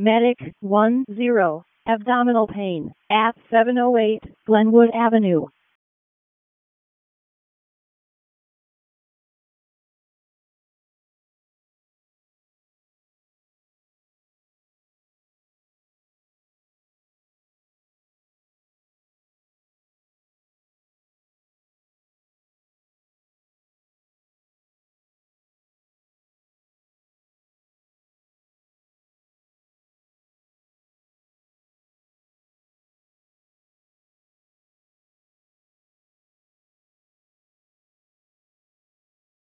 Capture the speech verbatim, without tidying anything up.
Medic one zero. Abdominal pain at seven oh eight Glenwood Avenue.